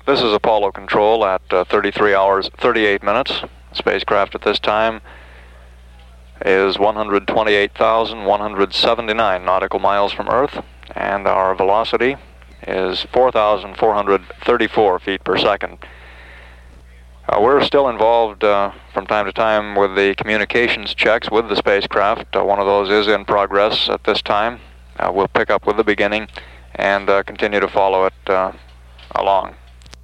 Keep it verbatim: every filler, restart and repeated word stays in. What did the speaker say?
This is Apollo Control at uh, thirty-three hours, thirty-eight minutes. Spacecraft at this time is one hundred twenty-eight thousand one hundred seventy-nine nautical miles from Earth, and our velocity is four thousand four hundred thirty-four feet per second. Uh, we're still involved uh, from time to time with the communications checks with the spacecraft. Uh, one of those is in progress at this time. Uh, we'll pick up with the beginning and uh, continue to follow it uh, along.